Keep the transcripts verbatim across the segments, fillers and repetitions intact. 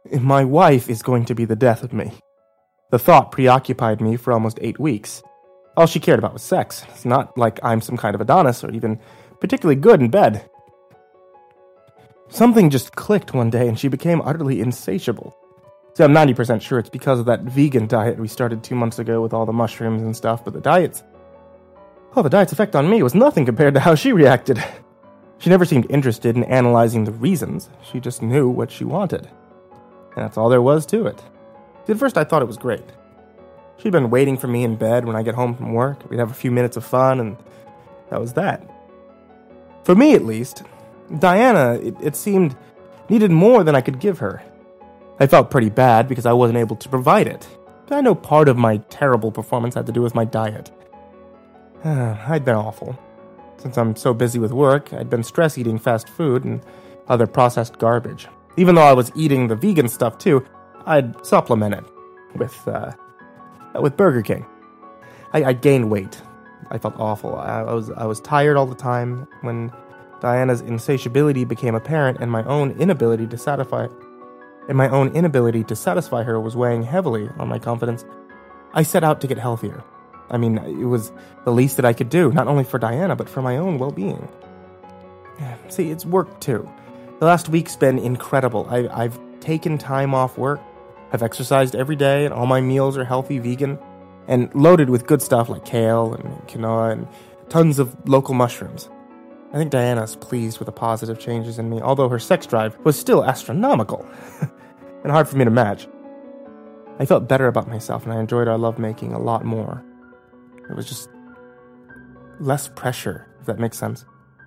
My wife is going to be the death of me. The thought preoccupied me for almost eight weeks. All she cared about was sex. It's not like I'm some kind of Adonis or even particularly good in bed. Something just clicked one day and she became utterly insatiable. So I'm ninety percent sure it's because of that vegan diet we started two months ago with all the mushrooms and stuff, but the diet's... Oh, the diet's effect on me was nothing compared to how she reacted. She never seemed interested in analyzing the reasons. She just knew what she wanted. And that's all there was to it. At first I thought it was great. She'd been waiting for me in bed when I get home from work. We'd have a few minutes of fun, and that was that. For me, at least, Diana, it, it seemed, needed more than I could give her. I felt pretty bad because I wasn't able to provide it. But I know part of my terrible performance had to do with my diet. I'd been awful. Since I'm so busy with work, I'd been stress eating fast food and other processed garbage. Even though I was eating the vegan stuff too, I'd supplement it with, uh, with Burger King. I, I gained weight. I felt awful. I, I was I was tired all the time. When Diana's insatiability became apparent and my own inability to satisfy and my own inability to satisfy her was weighing heavily on my confidence, I set out to get healthier. I mean, it was the least that I could do, not only for Diana, but for my own well-being. See, it's work too. The last week's been incredible. I, I've taken time off work. I've exercised every day, and all my meals are healthy, vegan, and loaded with good stuff like kale and quinoa and tons of local mushrooms. I think Diana's pleased with the positive changes in me, although her sex drive was still astronomical and hard for me to match. I felt better about myself, and I enjoyed our lovemaking a lot more. It was just less pressure, if that makes sense.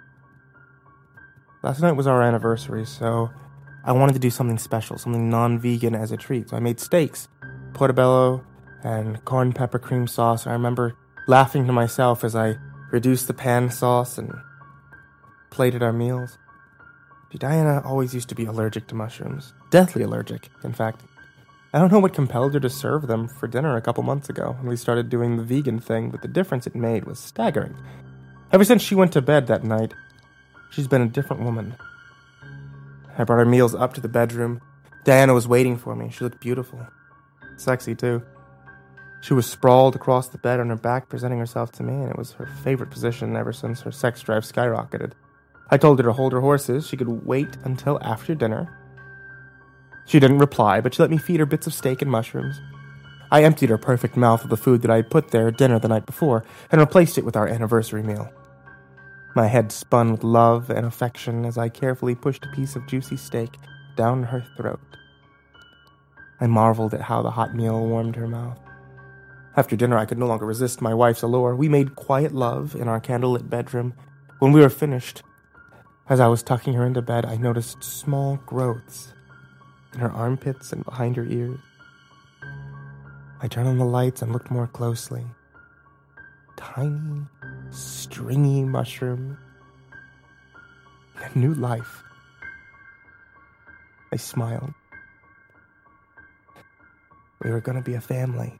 Last night was our anniversary, so I wanted to do something special, something non-vegan as a treat. So I made steaks, portobello, and corn pepper cream sauce. I remember laughing to myself as I reduced the pan sauce and plated our meals. Diana always used to be allergic to mushrooms. Deathly allergic, in fact. I don't know what compelled her to serve them for dinner a couple months ago when we started doing the vegan thing, but the difference it made was staggering. Ever since she went to bed that night, she's been a different woman. I brought our meals up to the bedroom. Diana was waiting for me. She looked beautiful. Sexy, too. She was sprawled across the bed on her back, presenting herself to me, and it was her favorite position ever since her sex drive skyrocketed. I told her to hold her horses. She could wait until after dinner. She didn't reply, but she let me feed her bits of steak and mushrooms. I emptied her perfect mouth of the food that I had put there at dinner the night before, and replaced it with our anniversary meal. My head spun with love and affection as I carefully pushed a piece of juicy steak down her throat. I marveled at how the hot meal warmed her mouth. After dinner, I could no longer resist my wife's allure. We made quiet love in our candlelit bedroom. When we were finished, as I was tucking her into bed, I noticed small growths in her armpits and behind her ears. I turned on the lights and looked more closely. Tiny, stringy mushroom. A new life. I smiled. We were going to be a family.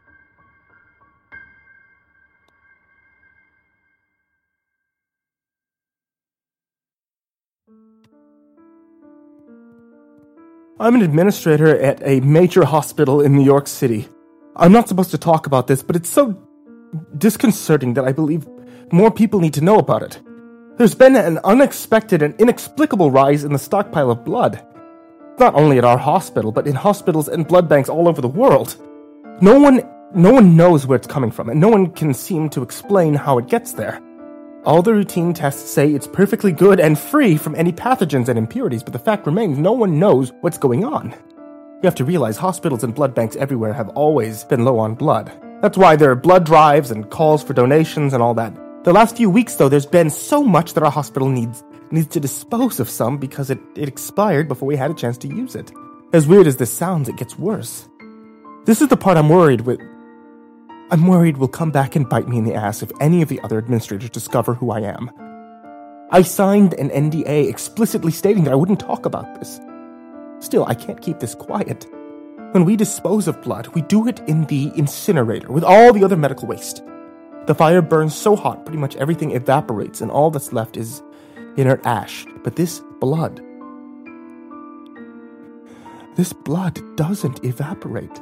I'm an administrator at a major hospital in New York City. I'm not supposed to talk about this, but it's so disconcerting that I believe more people need to know about it. There's been an unexpected and inexplicable rise in the stockpile of blood. Not only at our hospital, but in hospitals and blood banks all over the world. No one, no one knows where it's coming from, and no one can seem to explain how it gets there. All the routine tests say it's perfectly good and free from any pathogens and impurities, but the fact remains no one knows what's going on. You have to realize hospitals and blood banks everywhere have always been low on blood. That's why there are blood drives and calls for donations and all that. The last few weeks, though, there's been so much that our hospital needs needs to dispose of some because it, it expired before we had a chance to use it. As weird as this sounds, it gets worse. This is the part I'm worried with. I'm worried will come back and bite me in the ass if any of the other administrators discover who I am. I signed an N D A explicitly stating that I wouldn't talk about this. Still, I can't keep this quiet. When we dispose of blood, we do it in the incinerator with all the other medical waste. The fire burns so hot, pretty much everything evaporates, and all that's left is inert ash. But this blood... this blood doesn't evaporate.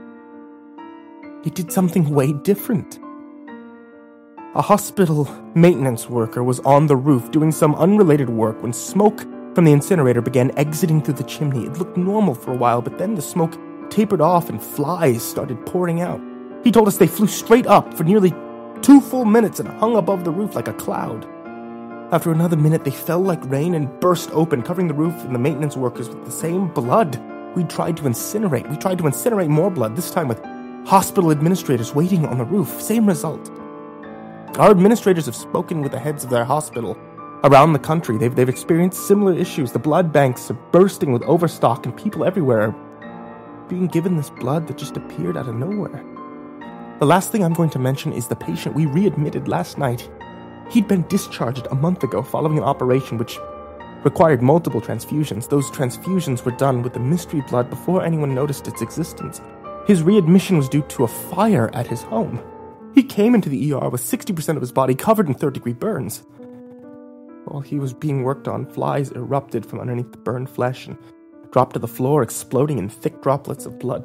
It did something way different. A hospital maintenance worker was on the roof doing some unrelated work when smoke from the incinerator began exiting through the chimney. It looked normal for a while, but then the smoke tapered off and flies started pouring out. He told us they flew straight up for nearly two full minutes and hung above the roof like a cloud. After another minute, they fell like rain and burst open, covering the roof and the maintenance workers with the same blood we tried to incinerate. We tried to incinerate more blood, this time with hospital administrators waiting on the roof. Same result. Our administrators have spoken with the heads of their hospital around the country. They've, they've experienced similar issues. The blood banks are bursting with overstock, and people everywhere are being given this blood that just appeared out of nowhere. The last thing I'm going to mention is the patient we readmitted last night. He'd been discharged a month ago following an operation which required multiple transfusions. Those transfusions were done with the mystery blood before anyone noticed its existence. His readmission was due to a fire at his home. He came into the E R with sixty percent of his body covered in third-degree burns. While he was being worked on, flies erupted from underneath the burned flesh and dropped to the floor, exploding in thick droplets of blood.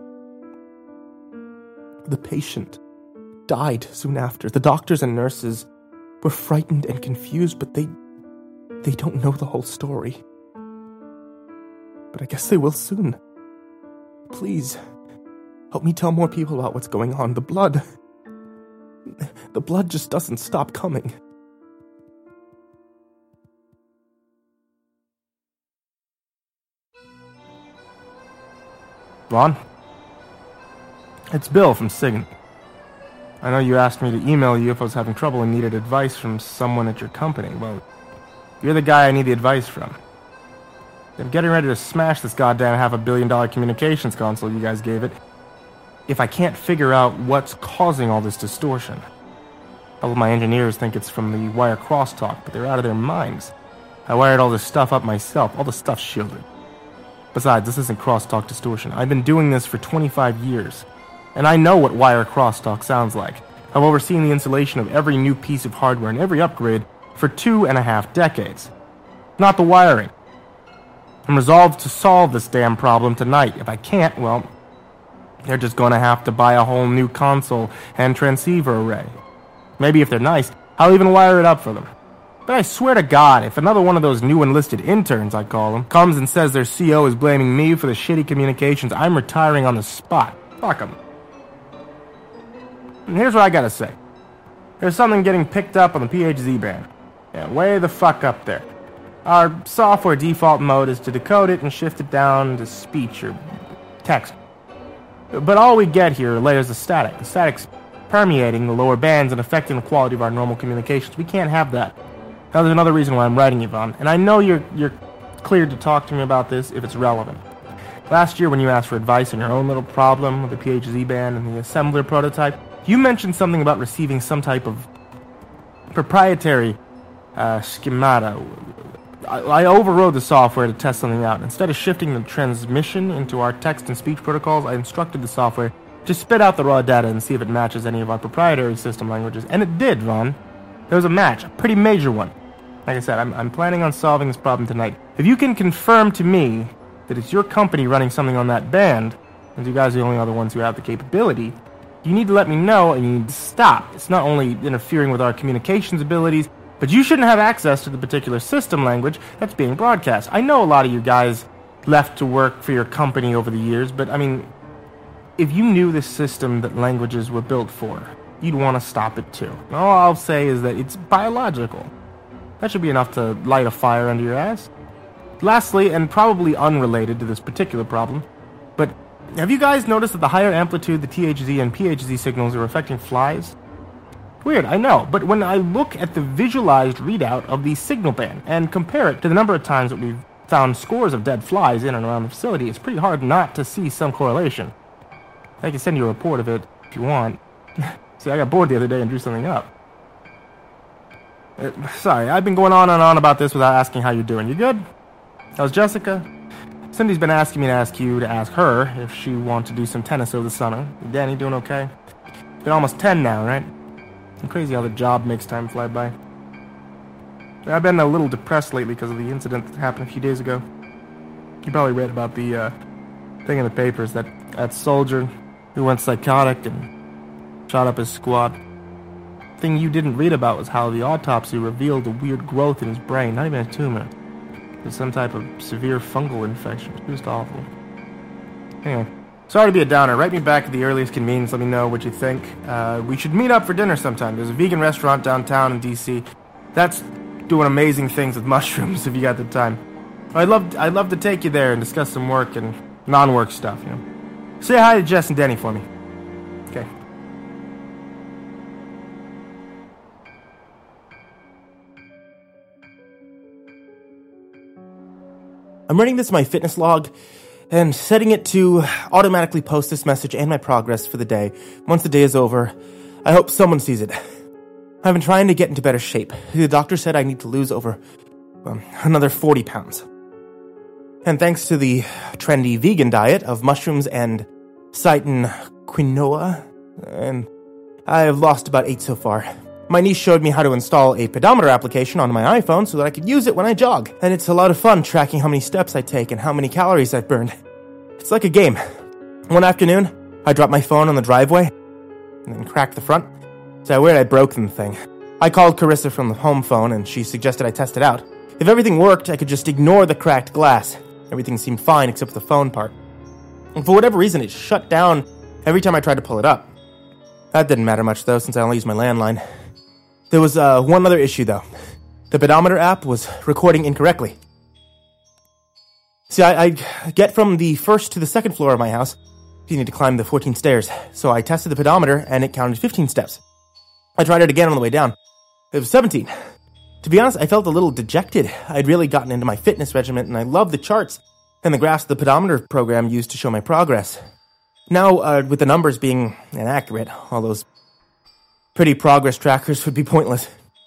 The patient died soon after. The doctors and nurses were frightened and confused, but they they don't know the whole story. But I guess they will soon. Please, help me tell more people about what's going on. The blood... The blood just doesn't stop coming. Ron? It's Bill from Signet. I know you asked me to email you if I was having trouble and needed advice from someone at your company. Well, you're the guy I need the advice from. I'm getting ready to smash this goddamn half a billion dollar communications console you guys gave it if I can't figure out what's causing all this distortion. All of my engineers think it's from the wire crosstalk, but they're out of their minds. I wired all this stuff up myself. All the stuff's shielded. Besides, this isn't crosstalk distortion. I've been doing this for twenty-five years, and I know what wire crosstalk sounds like. I've overseen the installation of every new piece of hardware and every upgrade for two and a half decades. Not the wiring. I'm resolved to solve this damn problem tonight. If I can't, well, they're just gonna have to buy a whole new console and transceiver array. Maybe if they're nice, I'll even wire it up for them. But I swear to God, if another one of those new enlisted interns, I call them, comes and says their C O is blaming me for the shitty communications, I'm retiring on the spot. Fuck them. And here's what I gotta say. There's something getting picked up on the P H Z band. Yeah, way the fuck up there. Our software default mode is to decode it and shift it down to speech or text. But all we get here are layers of static. The static's permeating the lower bands and affecting the quality of our normal communications. We can't have that. Now, there's another reason why I'm writing you, Vaughn, and I know you're you're cleared to talk to me about this if it's relevant. Last year, when you asked for advice on your own little problem with the P H Z band and the assembler prototype, you mentioned something about receiving some type of proprietary uh, schemata. I, I overrode the software to test something out. Instead of shifting the transmission into our text and speech protocols, I instructed the software to spit out the raw data and see if it matches any of our proprietary system languages. And it did, Vaughn. There was a match, a pretty major one. Like I said, I'm, I'm planning on solving this problem tonight. If you can confirm to me that it's your company running something on that band, and you guys are the only other ones who have the capability, you need to let me know and you need to stop. It's not only interfering with our communications abilities, but you shouldn't have access to the particular system language that's being broadcast. I know a lot of you guys left to work for your company over the years, but I mean, if you knew the system that languages were built for, you'd want to stop it too. All I'll say is that it's biological. That should be enough to light a fire under your ass. Lastly, and probably unrelated to this particular problem, but have you guys noticed that the higher amplitude the T H Z and P H Z signals are affecting flies? Weird, I know, but when I look at the visualized readout of the signal band and compare it to the number of times that we've found scores of dead flies in and around the facility, it's pretty hard not to see some correlation. I can send you a report of it if you want. See, I got bored the other day and drew something up. Uh, sorry, I've been going on and on about this without asking how you're doing. You good? How's Jessica? Cindy's been asking me to ask you to ask her if she wants to do some tennis over the summer. Danny doing okay? Been almost ten now, right? It's crazy how the job makes time fly by. I've been a little depressed lately because of the incident that happened a few days ago. You probably read about the uh, thing in the papers, that, that soldier who went psychotic and shot up his squad. The thing you didn't read about was how the autopsy revealed a weird growth in his brain, not even a tumor. It was some type of severe fungal infection. It was just awful. Anyway, sorry to be a downer. Write me back at the earliest convenience. Let me know what you think. Uh, we should meet up for dinner sometime. There's a vegan restaurant downtown in D C that's doing amazing things with mushrooms if you got the time. I'd love, I'd love to take you there and discuss some work and non-work stuff, you know. Say hi to Jess and Denny for me. Okay. I'm running this in my fitness log and setting it to automatically post this message and my progress for the day. Once the day is over, I hope someone sees it. I've been trying to get into better shape. The doctor said I need to lose over well, another forty pounds. And thanks to the trendy vegan diet of mushrooms and seitan quinoa, and I've lost about eight so far. My niece showed me how to install a pedometer application on my iPhone so that I could use it when I jog. And it's a lot of fun tracking how many steps I take and how many calories I've burned. It's like a game. One afternoon, I dropped my phone on the driveway and then cracked the front. So I worried I'd broken the thing. I called Carissa from the home phone and she suggested I test it out. If everything worked, I could just ignore the cracked glass. Everything seemed fine except for the phone part. And for whatever reason, it shut down every time I tried to pull it up. That didn't matter much though, since I only used my landline. There was uh, one other issue, though. The pedometer app was recording incorrectly. See, I, I get from the first to the second floor of my house. You need to climb the fourteen stairs. So I tested the pedometer, and it counted fifteen steps. I tried it again on the way down. It was seventeen. To be honest, I felt a little dejected. I'd really gotten into my fitness regimen, and I loved the charts and the graphs the pedometer program used to show my progress. Now, uh, with the numbers being inaccurate, all those pretty progress trackers would be pointless.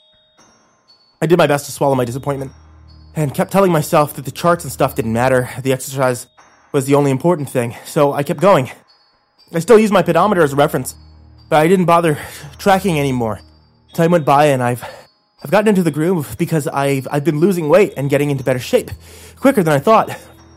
I did my best to swallow my disappointment and kept telling myself that the charts and stuff didn't matter. The exercise was the only important thing, so I kept going. I still use my pedometer as a reference, but I didn't bother tracking anymore. Time went by and I've I've gotten into the groove because I've I've been losing weight and getting into better shape quicker than I thought.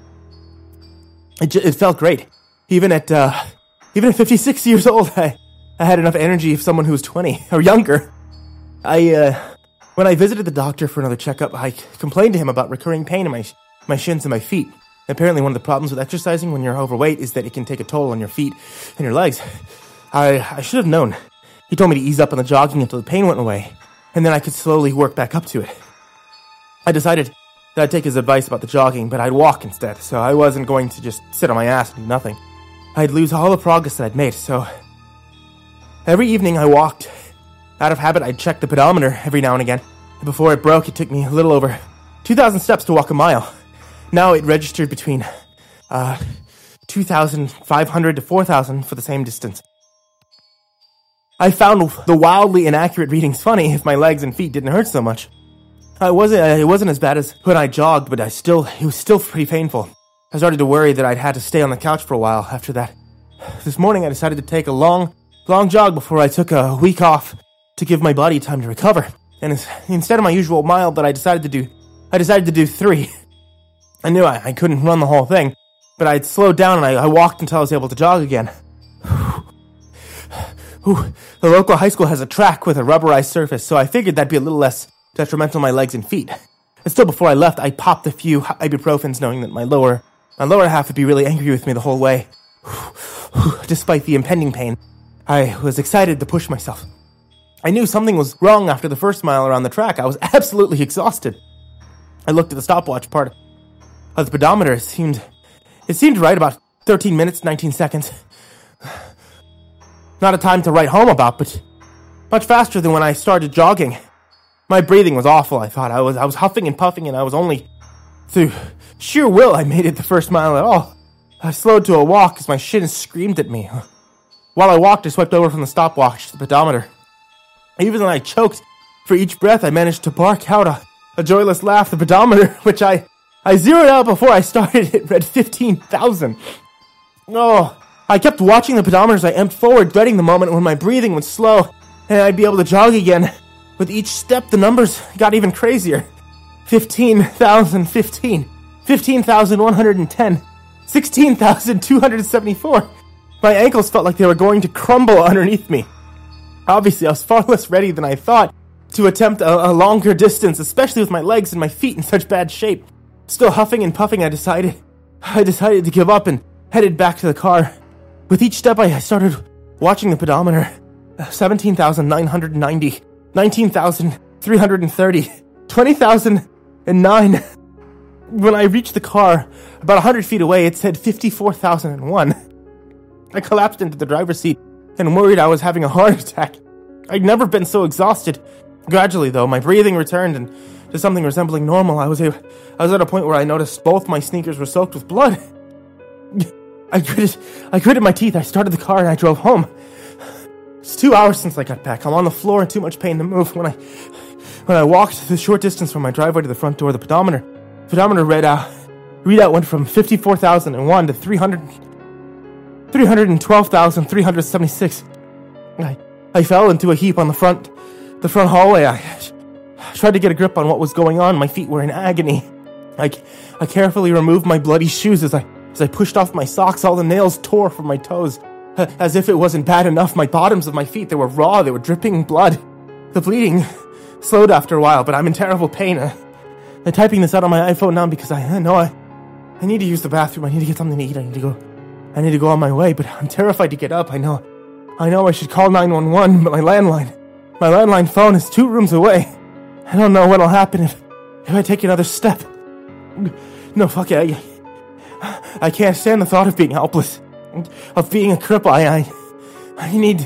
It j- it felt great. Even at uh, even at fifty-six years old, I I had enough energy of someone who was twenty or younger. I, uh, when I visited the doctor for another checkup, I complained to him about recurring pain in my my shins and my feet. Apparently, one of the problems with exercising when you're overweight is that it can take a toll on your feet and your legs. I I should have known. He told me to ease up on the jogging until the pain went away, and then I could slowly work back up to it. I decided that I'd take his advice about the jogging, but I'd walk instead, so I wasn't going to just sit on my ass and do nothing. I'd lose all the progress that I'd made, so every evening I walked. Out of habit, I'd check the pedometer every now and again. Before it broke, it took me a little over two thousand steps to walk a mile. Now it registered between uh, two thousand five hundred to four thousand for the same distance. I found the wildly inaccurate readings funny if my legs and feet didn't hurt so much. I wasn't, uh, it wasn't as bad as when I jogged, but I still, it was still pretty painful. I started to worry that I'd had to stay on the couch for a while after that. This morning I decided to take a long, long jog before I took a week off to give my body time to recover. And instead of my usual mile that I decided to do, I decided to do three. I knew I, I couldn't run the whole thing, but I'd slowed down and I, I walked until I was able to jog again. Ooh, the local high school has a track with a rubberized surface, so I figured that'd be a little less detrimental to my legs and feet. And still, before I left, I popped a few ibuprofens, knowing that my lower, my lower half would be really angry with me the whole way. Despite the impending pain, I was excited to push myself. I knew something was wrong after the first mile around the track. I was absolutely exhausted. I looked at the stopwatch part of the pedometer. It seemed, it seemed right about thirteen minutes, nineteen seconds. Not a time to write home about, but much faster than when I started jogging. My breathing was awful, I thought. I was I was huffing and puffing, and I was only through sheer will I made it the first mile at all. I slowed to a walk as my shins screamed at me. While I walked, I swiped over from the stopwatch to the pedometer. Even when I choked for each breath, I managed to bark out a, a joyless laugh. The pedometer, which I, I zeroed out before I started, it read fifteen thousand. Oh, I kept watching the pedometer as I amped forward, dreading the moment when my breathing would slow and I'd be able to jog again. With each step, the numbers got even crazier. fifteen thousand fifteen. fifteen thousand one hundred ten. sixteen thousand two hundred seventy-four. My ankles felt like they were going to crumble underneath me. Obviously, I was far less ready than I thought to attempt a, a longer distance, especially with my legs and my feet in such bad shape. Still huffing and puffing, I decided, I decided to give up and headed back to the car. With each step, I started watching the pedometer. seventeen thousand nine hundred ninety, nineteen thousand three hundred thirty, twenty thousand nine. When I reached the car, about one hundred feet away, it said fifty-four thousand one. I collapsed into the driver's seat and worried I was having a heart attack. I'd never been so exhausted. Gradually, though, my breathing returned and to something resembling normal. I was, a, I was at a point where I noticed both my sneakers were soaked with blood. I gritted, I gritted my teeth. I started the car and I drove home. It's two hours since I got back. I'm on the floor in too much pain to move. When I, when I walked the short distance from my driveway to the front door, the pedometer, pedometer read out, readout went from fifty-four thousand one to three hundred, three hundred twelve thousand three hundred seventy-six. I, I fell into a heap on the front, the front hallway. I tried to get a grip on what was going on. My feet were in agony. I, I carefully removed my bloody shoes as I, as I pushed off my socks. All the nails tore from my toes. As if it wasn't bad enough, my bottoms of my feet, they were raw, they were dripping blood. The bleeding slowed after a while, but I'm in terrible pain. Uh, I'm typing this out on my iPhone now because I, I know I, I need to use the bathroom. I need to get something to eat. I need to go, I need to go on my way, but I'm terrified to get up. I know, I know I should call nine one one, but my landline, my landline phone is two rooms away. I don't know what'll happen if, if I take another step. No, fuck it. I, I can't stand the thought of being helpless. Of being a cripple. I, I, I need...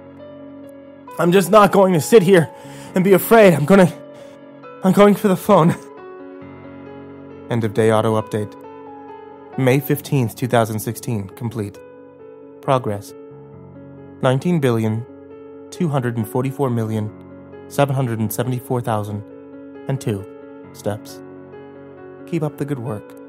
I'm just not going to sit here and be afraid. I'm gonna... I'm going for the phone. End of day auto update. May fifteenth, twenty sixteen. Complete. Progress. nineteen billion, two hundred forty-four million, seven hundred seventy-four thousand two steps. Keep up the good work.